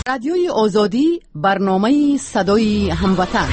رادیوی آزادی، برنامه صدای هموطن.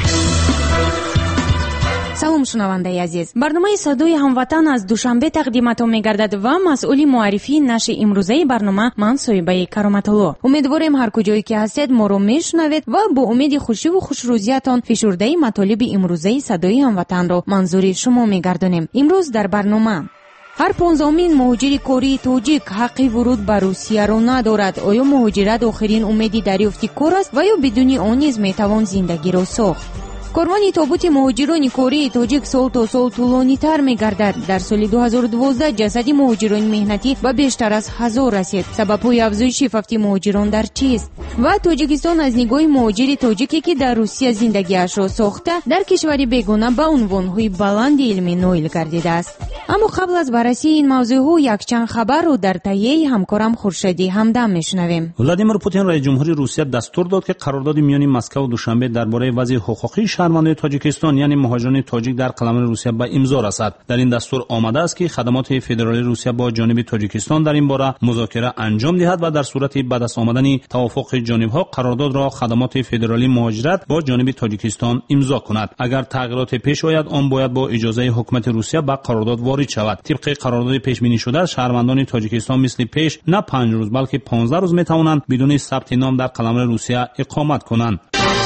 سلام شنونده عزیز، برنامه صدای هموطن از دوشنبه تقدیمتان می‌گردد و مسئول معرفی نشر امروزه برنامه من صویبه کرامت‌الله. امیدواریم هر کجایی که هستید ما رو میشنوید و با امید خوشی و خوشروزیاتان فشرده مطالب امروزه صدای هموطن رو منظور شما می‌گردانیم. امروز در برنامه هر 15مین مهاجر کاری تاجیک حق ورود به روسیه را ندارد. آیا مهاجرت آخرین امیدی دریافت کار است و یا بدون آن نیز میتوان زندگی را ساخت؟ کاروان تابوت مهاجران کاری تاجیک سال تا سال طولانی‌تر می‌گردد. در سال 2012 جسد مهاجران مهنتی به بیشتر از 1000 رسید. سبب‌های افزایش شفافیت مهاجران در چیست؟ و تاجیکستان از نگاه مهاجر تاجیکی که در روسیه زندگیش را ساخته در کشوری بیگانه به عنوان‌های بلند علمی نویل گردیده است. اما قبل از بررسی این موضوع‌ها یک چند خبر رو در تهیه همکارم خورشیدی همدم میشنویم. ولادیمیر پوتین رئیس جمهوری روسیه دستور داد که قرارداد میان مسکو و دوشنبه درباره وضع حقوقی شهروندان تاجیکستان یعنی مهاجران تاجیک در قلمرو روسیه به امضا رسد. در این دستور آمده است که خدمات فدرالی روسیه با جانب تاجیکستان در این باره مذاکره انجام دهد و در صورت به دست آمدن توافق جانب‌ها قرارداد را خدمات فدرالی مهاجرت با جانب تاجیکستان امضا کند. اگر تغییرات پیش آید آن باید با اجازه حکومت روسیه به قرارداد وارد شود. طبق قرارداد پیش بینی شده شهروندان تاجیکستان مثل پیش نه 5 روز بلکه 15 روز میتوانند بدون ثبت نام در قلمرو روسیه اقامت کنند.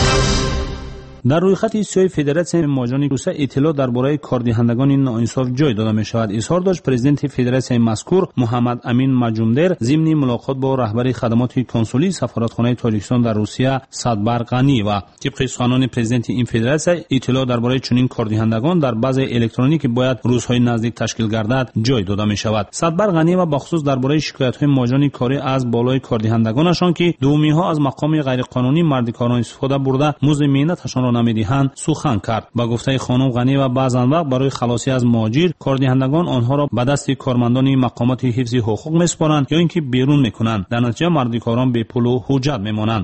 در رویخط سیاه فدراسیون مهاجران روسیه اطلاع درباره کاردهندگان ناانصاف جای داده می شود. اظهار داشت پرزیدنت فدراسیون مذکور محمد امین مجومدر ضمن ملاقات با رهبر خدمات کنسولی سفارتخانه تاجیکستان در روسیه صدبر غنی و طبق سخنان پرزیدنت این فدراسیون اطلاع درباره چنین کاردهندگان در باز الکترونیک که باید روزهای نزدیک تشکیل گردد جای داده می شود. صدبر غنی و بخصوص درباره شکایت‌های مهاجران کاری از بالای کاردهندگانشان که دومی‌ها از مقام غیرقانونی مردکاران استفاده برده مزد مهنتشان را نمیدهند سخن کرد. با گفته خانم غنی و بعضن وقت برای خلاصی از مهاجر کاردهندگان آنها را به دست کارمندان مقامات حفظ حقوق میسپارند یا اینکه بیرون میکنند. در نتیجه مردکاران بی پول و حجت میمانند.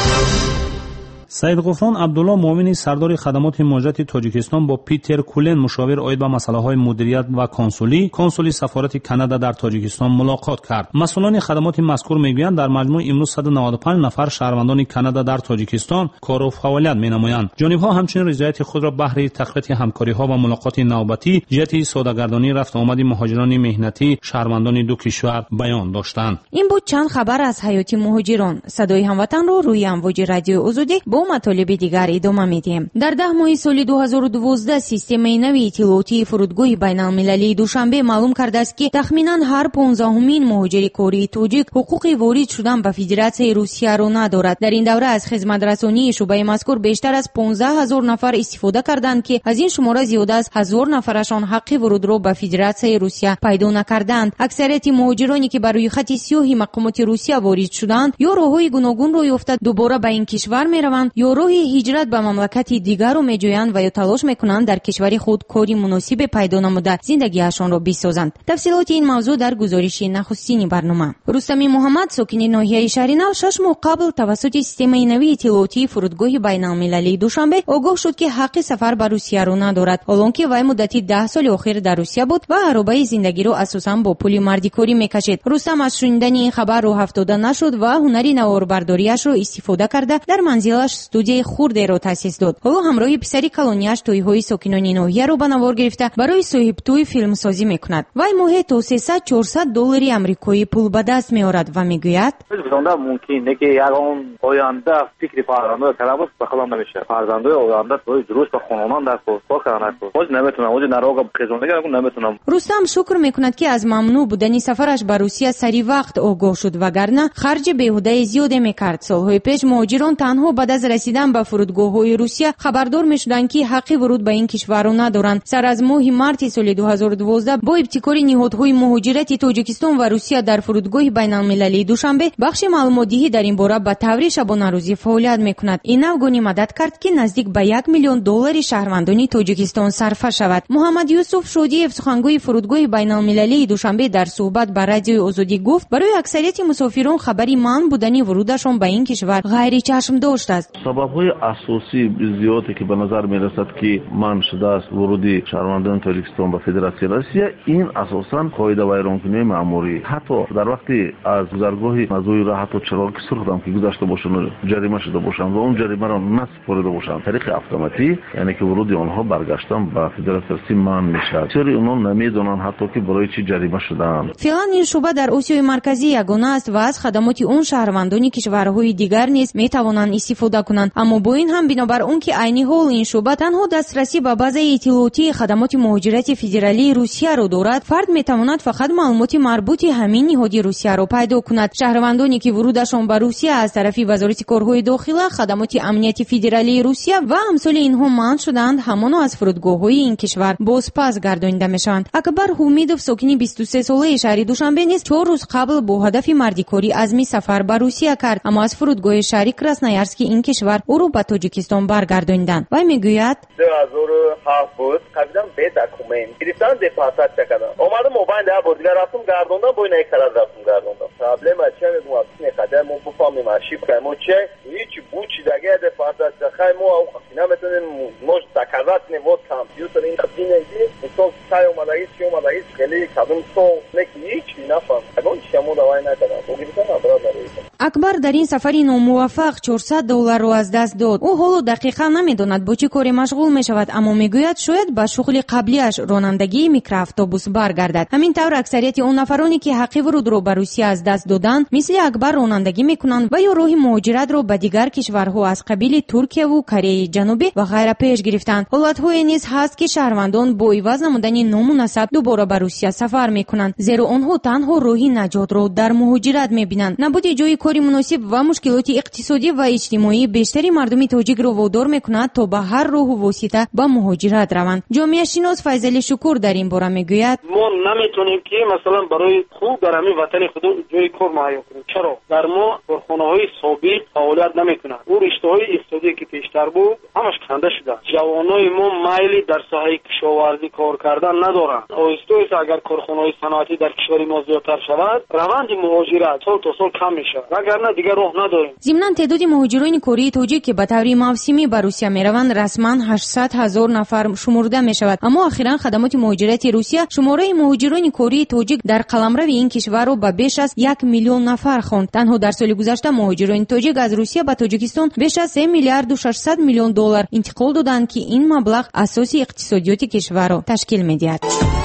سید غفران عبدالله معاون سردار خدمات مهاجرت تاجیکستان با پیتر کولن مشاور عاید به مسائل مدیریت و کنسولی سفارت کانادا در تاجیکستان ملاقات کرد. مسئولان خدمات مذکور میگویند در مجموع امروز 195 نفر شهروندان کانادا در تاجیکستان کار و فعالیت مینمایند. جانب‌ها همچنین رضایت خود را بهره تقویت همکاری‌ها و ملاقات نوبتی جهت سوداگردانی رفت آمد مهاجران مهنتی شهروندان دو کشور بیان داشتند. این بود چند خبر از حیات مهاجران. صدای هموطن رو روی امواج رادیو آزادی با مطالب دیگر ادامه میدیم. در 10 ماه سال 2012 سیستم نوی اطلاعاتی فرودگاه بین‌المللی دوشنبه معلوم کرده است که تخمینا هر 15مین مهاجر کاری تاجیک حقوق وارد شدن به فدراسیون روسیه را ندارد. در این دوره از خدمت رسانی شعبه مذکور بیشتر از 15000 نفر استفاده کردند که از این شماره زیاده از 1000 نفرشان حق ورود را به فدراسیون روسیه پیدا نکردند. اکثریت مهاجرانی که بر روی خط سیاه مقامات روسیه وارد شدند یا راههای گوناگون را یافته دوباره به این کشور میروند یا راه هجرت به مملکت دیگر رو میجویند و یا تلاش میکنند در کشور خود کاری مناسب پیدا نموده زندگیشان را بسازند. تفصیلات این موضوع در گزارش نخستین برنامه. رستمی محمد ساکن ناحیه شهرینو 6 ماه قبل توسط سیستم نوی اطلاعاتی فرودگاه بین‌المللی دوشنبه آگاه شد که حق سفر به روسیه را ندارد، حالانکه وی مدتی 10 سال اخیر در روسیه بود و عربه زندگی را اساساً با پول مردکاری میکشید. رستم از شنیدن این خبر رو افتاده نشد و هنری نواربرداریش را استفاده کرده در منزلش استودیوی خورده را تأسیس داد. حالا همراه پسری کلونیاش توی‌های ساکنان ناحیه را به نوار گرفته برای صاحب توی فیلم سازی میکند. وی ماهی تا 300-400 دلار آمریکایی پول به دست میآورد و میگوید ممکنه که یگان آینده فکر فرزندان طرف بخلام نمیشه. فرزندان آینده توی درست به خانمان در کار کردن. باز نمیتونم وجود نراغ خزونده نمیتونم. رستم شکر میکند که از ممنوع بودن سفرش به روسیه سری وقت آگاه شد وگرنه خرج بیهوده زیادی میکرد. سالهای پیش مهاجران تنها بعد از رسیدن به فرودگاه‌های روسیه خبردار میشدند که حق ورود به این کشور را ندارند. سر از ماه مارس سال 2012 با ابتکار نهادهای مهاجرت تاجیکستان و روسیه در فرودگاه بین‌المللی دوشنبه بخش معلوماتی در این باره به طور شبانه روزی فعالیت میکند. این افغانی مدد کرد که نزدیک به 1 میلیون دلار شهروندان تاجیکستان صرف شود. محمد یوسف شودیف سخنگوی فرودگاه بین‌المللی دوشنبه در صحبت با رادیو آزادی گفت برای اکثریت مسافران خبری منع بودن ورودشان به این کشور غیر چشم داشت است. سبب‌های اساسی زیادی که به نظر می‌رسد که من شده است ورودی شهروندان تاجیکستان به فدراسیون روسیه، این اساساً قاعده ویرانکنی مأموری. حتی در وقتی از گذرگاه مزوی را حتی چراغ سرخ هم که گذشته باشند جریمه شده باشند و اون جریمه را نسپرده باشند طریق اتوماتیک، یعنی که ورود آنها برگشتن به فدراسیون من میشد. چرا اونها نمیدونن حتی که برای چی جریمه شدن. فعلا این شعبه در آسیای مرکزی یگانه است و از خدمات اون شهروندان کشورهای دیگر نیز میتوانند استفاده کنند. اما با این هم بنابر اون که عین حال این شعبه تنها دسترسی به بازه اطلاعاتی خدمات مهاجرت فدرالی روسیه را دارد، فرد میتواند فقط معلومات مربوط همین نهاد روسیه را پیدا کند. شهروندانی که ورودشان به روسیه از طرف وزارت کارهای داخله، خدمات امنیت فدرالی روسیه و امثال اینها منع شدند، همان از فرودگاه‌های این کشور بازپس گردانیده میشوند. اکبر حمیدوف ساکن 23 ساله شهر دوشنبه نیز 4 روز قبل با هدف مردیکاری عزمی سفر به روسیه کرد، اما از فرودگاه شهر کراسنویارسک این کشور او را به تاجیکستان برگرداندند. و میگوید 2007 بود قبلا به دکومنت گرفتن دپارتات کردم اومدم موبایل در بود رفتم گردوندم با این کار رفتم گردوندم پرابلم چه میگم اصلا قدر مو بفهمیم ارشیو کنم چه هیچ بوچی دیگه دپارتات خایم او نمیتونیم مش تکرات نمود کامپیوتر این دینگی تو سای اومدایی چی اومدایی خیلی کدوم تو هیچ نفهم اون شمو دوای ندارم گرفتم برادر. اکبر در این سفری ناموفق $400 را از دست داد. او حالا دقیقا نمیداند با چه کاری مشغول می شود، اما میگوید شاید به شغل قبلیش رانندگی میکرواتوبوس برگردد. همین طور اکثریت اون نفرانی که حق ورود را به روسیه از دست دادند مثل اکبر رانندگی میکنند و یا راه مهاجرت را به دیگر کشورها از قبیل ترکیه و کره جنوبی و غیره پیش گرفتند. حالت‌های نیز هست که شهروندان با عوض نمودن نامناسب دوباره به روسیه سفر میکنند، زیرا آنها تنها راه نجات را در مهاجرت میبینند. نبود جای کاری مناسب و مشکلات اقتصادی و اجتماعی بیشتری مردم تاجیک را وادار میکند تا به هر راه و واسطه به مهاجرت روند. جامعه شناس فیضلی شکور در این باره میگوید ما نمیتونیم که مثلا برای خوب در همین وطن خود جای کار مهیا کنیم. چرا در ما کارخانه‌های ثابت فعالیت نمیکنند. اون رشته‌های اقتصادی که پیشتر بود همش کنده شده. جوانای ما میلی در ساحه کشاورزی کار کردن ندارند. اوستویس اگر کارخانه‌های صنعتی در کشور ما زیادتر شود، روند مهاجرت سال تا سال کم میشه. وگرنه دیگر راه نداریم. ضمن تعداد مهاجران کره تاجیک که به طور موسمی به روسیه میروند رسما 800,000 نفر شمرده میشود، اما اخیرا خدمات مهاجرت روسیه شماره مهاجران کره تاجیک در قلمرو این کشور را به بیش از 1 میلیون نفر خواند. تنها در سال گذشته مهاجران تاجیک از روسیه به تاجیکستان بیش از 3 میلیارد و 600 میلیون دلار انتقال دادند که این مبلغ اساسی اقتصادیات کشور را تشکیل میدهد.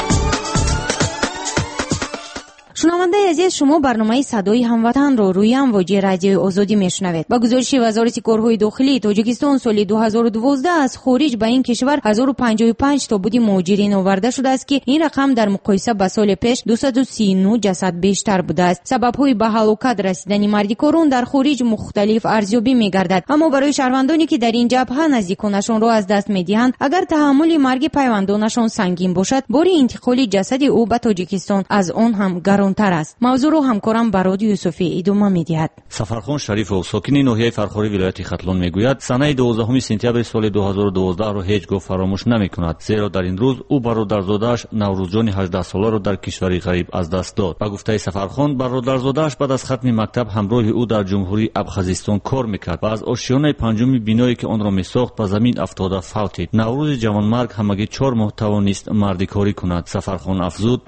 شنونده عزیز، شما برنامه صدای هموطن را روی امواج رادیو آزادی میشنوید. با گزارش وزارت کارهای داخلی تاجیکستان سال 2012 از خارج به این کشور 1055 تا بودی مهاجرین آورده شده است که این رقم در مقایسه با سال پیش 239 جسد بیشتر بوده است. سبب‌های به هلاکت رسیدن مردیکاران در خارج مختلف ارزیابی می‌گردد، اما برای شهروندانی که در این جبهه نزدیکانشان را از دست می‌دهند، اگر تحمل مرگ پیوندانشان سنگین باشد، بار انتقال جسد او به تاجیکستان از آن هم تر است. موضوع رو همکارم براد یوسفی ادامه می‌دهد. سفرخان شریفov ساکن ناحیه فرخاری ولایت ختلون میگوید سنه 12 سپتامبر سال 2012 را هیچ گاه فراموش نمی‌کند، زیرا در این روز او برادرزاده‌اش نوروزجان 18 ساله را در کشوری غریب از دست داد. با گفته سفرخان برادرزاده‌اش بعد از ختم مکتب همراه او در جمهوری ابخازستان کار می‌کرد و از آشیانه پنجم بینایی که آن را می‌ساخت به زمین افتاده فوتید. نوروز جوانمرگ همگی 4 ماه توانست مردیکاری کند. سفرخان افزود: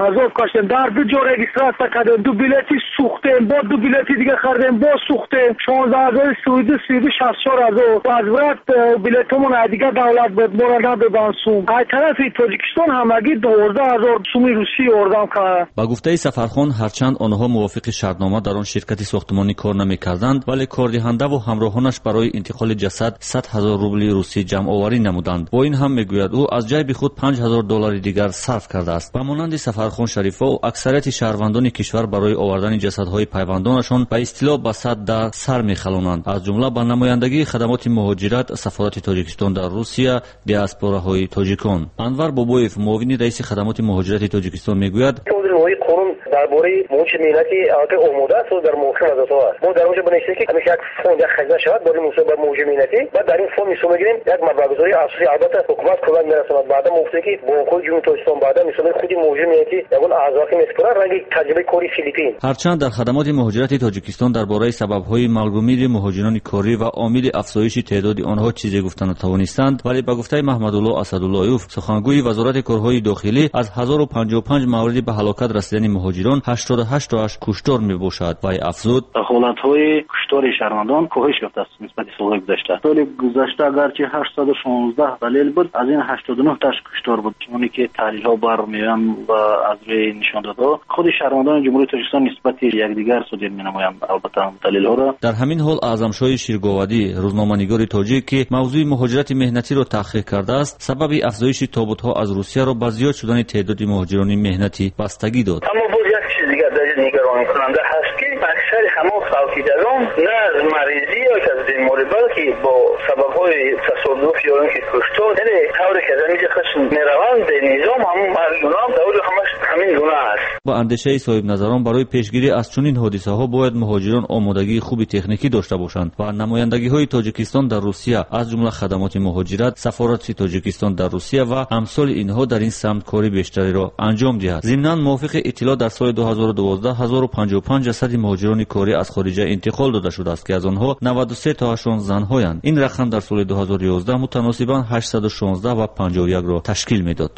کردیم دو بلیتی سوختیم، با دو بلیتی دیگه خریدیم، با سوختیم 16000 سوئدی 64000 از ورات بلیتمون دیگه دولت بود مراد به سوم از طرف تاجیکستان همگی 12000 سوم روسی اردام کرد. با گفته سفرخان هرچند آنها موافق شرطنامه در آن شرکت ساختمانی کار نمی‌کردند، ولی کاردهنده و همراهانش برای انتقال جسد 100,000 روبل روسی جمع آوری نمودند. با این هم میگوید او از جیب خود 5000 دلار دیگر صرف کرده است. با مانند سفرخان شریفov اکثریت شهروندان کشور برای آوردن جسدهای پیوندانشان به اصطلاح به صد در سر می‌خلانند، از جمله با نمایندگی خدمات مهاجرت سفارت تاجیکستان در روسیه دیاسپوراهای تاجیکان. انور بابویف معاون رئیس خدمات مهاجرت تاجیکستان میگوید درباره موج ملتی البته آماده است و در موقع مزاتا است. ما در اونجا بنویسیم که همیشه یک فوند یک خزانه شود برای مصوبه موج ملتی و در این فوند میسو میگیریم یک مبلغ‌گذاری اساسی البته حکومت کلا میرساند. بعدا گفته که بانک‌های جمهوری تاجیکستان بعدا میسو خودی موج ملتی اون اعضای میسپره رنگ تجربه کاری فیلیپین. هرچند در خدمات مهاجرت تاجیکستان درباره سبب‌های ملغومی مهاجران کاری و عامل افزایش تعداد آنها چیزی گفتن نتوانستند، ولی به گفته محمدالله اسداللهیوف سخنگوی وزارت کارهای داخلی از 1055 مورد به هلاکت رسیدن مهاجران 88 تاش کشتار میباشد و افزود حالت‌های کشتار شهروندان کاهش یافته است نسبت به سال گذشته. سال گذشته اگرچه 816 دلیل بود، از این 89 تاش کشتار بود. چون که تحلیل‌ها برمی‌آیند و از روی نشان داده‌ها خود شهروندان جمهوری تاجیکستان نسبت یکدیگر صادر می‌نمایند. البته دلیل‌ها را در همین حال اعظمشاه شیرگاودی روزنامه‌نگاری تاجیک که موضوع مهاجرت مهنتی را تحقیق کرده است، سبب افزایش تابوت‌ها از روسیه را به زیاد شدن تعداد مهاجران مهنتی بستگی داد. اما باز یک چیز دیگر نگران کننده هست که اکثر همه خالقیدگان نه از مریضی یا از بیماری بلکه با سبب‌های تصادف یا اینکه کشتار یعنی طوری که زمین خشن میروند نظام همون مردم دور همین گونه است. با اندیشه صاحب نظران برای پیشگیری از چنین حادثه‌ها باید مهاجران آمادگی خوبی تکنیکی داشته باشند و نمایندگی‌های تاجیکستان در روسیه از جمله خدمات مهاجرت، سفارت تاجیکستان در روسیه و امثال اینها در این سمت کاری بیشتری را انجام دهد. ضمناً موافق اطلاع در سال 2012 1055 جسد مهاجران کاری از خارجه انتقال داده شده است که از آنها 93 تاشون زن‌هایند. این رقم در سال 2011 متناسباً 816 و 51 را تشکیل می‌داد.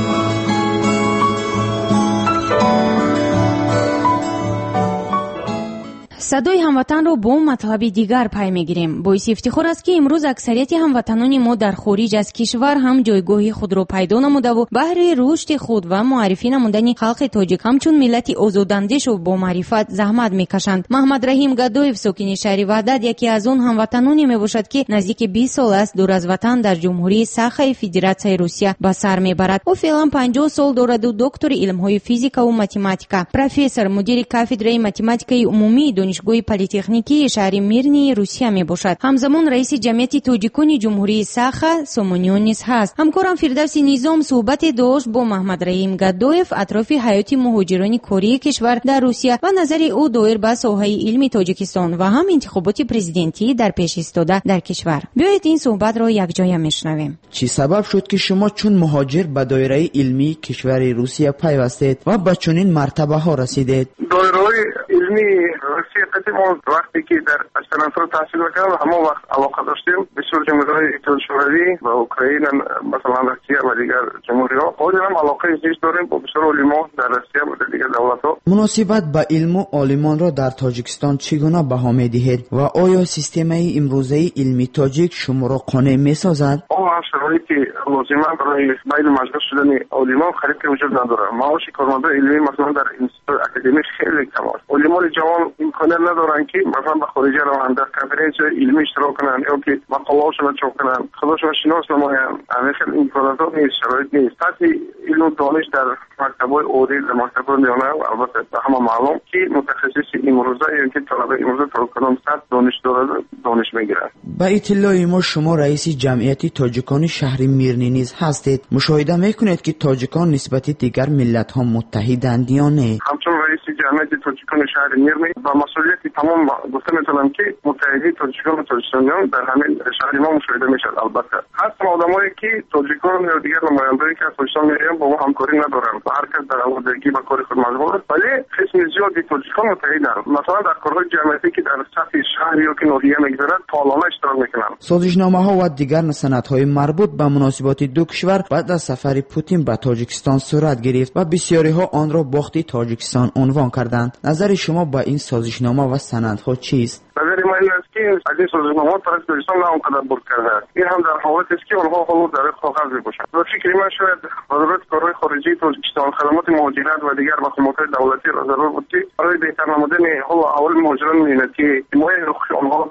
صدای هموطن رو با مطلب دیگر پی میگیریم. باعث افتخار است که امروز اکثریت هموطنان ما در خارج از کشور هم جایگاه خود را پیدا نموده و بهر رشد خود و معرفی نمودن خلق تاجیک همچون ملت آزاداندیش و با معرفت زحمت میکشند. محمد رحیم گدویف ساکن شهر وحدت یکی از اون هموطنانی میباشد که نزدیک 20 سال است دور از وطن در جمهوری ساخه فدراسیای روسیه به سر میبرد. او فعلا 50 سال دارد و دکتر علم‌های فیزیکا و متماتیکا، پروفسور مدیر کافدرای متماتیکای عمومی دانشگاه پلی‌تکنیکی شهر میرنی روسیه میباشد. همزمان رئیس جمعیت تاجیکان جمهوری ساخه سومونیون نیز هست. همکارم فردوس نظام صحبت داشت با محمد رحیم گدویف اطراف حیات مهاجران کاری کشور در روسیه و نظر او دایر به ساحه علمی تاجیکستان و هم انتخابات پرزیدنتی در پیش ایستاده در کشور. بیایید این صحبت را یکجایی میشنویم. چی سبب شد که شما چون مهاجر به دایره علمی کشور روسیه پیوستید و به چنین مرتبه ها رسیدید؟ دایره علمی روسیه ما وقتی که در اسپرانتو تحصیل می‌کردم همه وقت علاقه داشتیم بسیار جمهوری‌های اتحاد شوروی و اوکراین مثلا روسیه و دیگر جمهوری‌ها خودمون هم علاقه زیست داریم با بسیار علما در روسیه و دیگر دولت‌ها. مناسبت به علم و عالمان را در تاجیکستان چگونه بها می‌دهید و آیا سیستم امروزه علمی تاجیک شما را قانع می‌سازد؟ هم شرایطی لازمه برای بین مجلس شدن علما خرید وجود نداره. معاش کارمندان علمی مثلا در اینستیتوت اکادمیک خیلی کم است. علمان جوان امکان ندارن که مثلا به خارج روند در کنفرانس علمی اشتراک کنند یا که مقاله‌هاشون رو چاپ کنند، خودشون شناس نمایند. همیشه امکانات نیست، شرایط نیست. سطح علم و دانش در مکتب‌های عالی در مکتب‌های میانه و البته به همه معلوم که متخصص امروزه یا که طلبه امروزه تا کدام سطح دانش دارد دانش میگیرند. با اطلاع ما شما رئیس جمعیت تاجیکان شهر میرنی نیز هستید. مشاهده میکنید که تاجیکان نسبت دیگر ملت‌ها متحدند یا نه؟ همچون رئیس جمعیت تاجیکان شهر میرنی با مسئولیت تمام گفته میتونم که متحدی تاجیکان و تاجیکستانیان در همین شهر ما مشاهده میشد. البته هستن آدمایی که تاجیکان یا دیگر نمایندگانی که از تاجیکستان میآیند با ما همکاری ندارن و هر کس در آمادگی به کار خود مشغول است، ولی قسم زیادی تاجیکان متحدن. مثلا در کارهای جمعیتی که در سطح شهر یا که ناحیه میگذرد فعالانه اشتراک میکنند. سازشنامه‌ها و دیگر سندهای مربوط به مناسبات دو کشور بعد از سفر پوتین به تاجیکستان صورت گرفت و بسیاری‌ها آن را باخت تاجیکستان عنوان کردند. نظر شما با این سازشنامه و سندها چیست؟ نظر من این است که از این سازشنامه‌ها طرف تاجیکستان نه آنقدر برد کرده. این هم در حالتی است که آنها حالا در کاغذ می‌باشند. به فکر من شاید وزارت کارهای خارجه تاجیکستان خدمات مهاجرت و دیگر مقامات دولتی را ضرور بود که برای بهتر نمودن حال احوال مهاجران ملتی حمایت حقوق آنها در سطح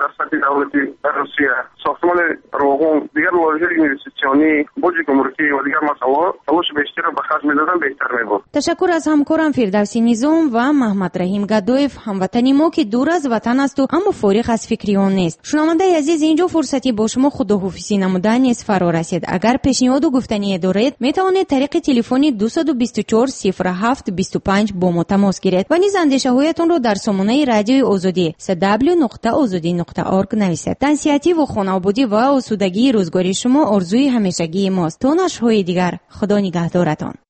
دولت روسیه ساختمان روغن دیگر واژه اینوستیسیونی برج گمرکی و دیگر مسائل تلاش بیشتر به خرج می‌دادن بهتر می‌بود. تشکر از همکارم فردوسی نظام و محمد رحیم گدویف، هموطنی ما که دور از وطن است و اما فارغ از فکر آن نیست. شنونده عزیز، اینجا فرصتی با شما خداحافظی نمودن نیز فرا رسید. اگر پیشنهاد و گفتنی دارید میتوانید طریق تلفنی 224 07 25 با ما تماس گیرید و نیز اندیشه‌هایتان را در سامانه رادیوی آزادی www.azadi.org نویسید. تنسیتی و خانوادگی و آسودگی روزگاری شما آرزوی همیشگی ماست. تا نشرهای دیگر، خدا نگهدارتان.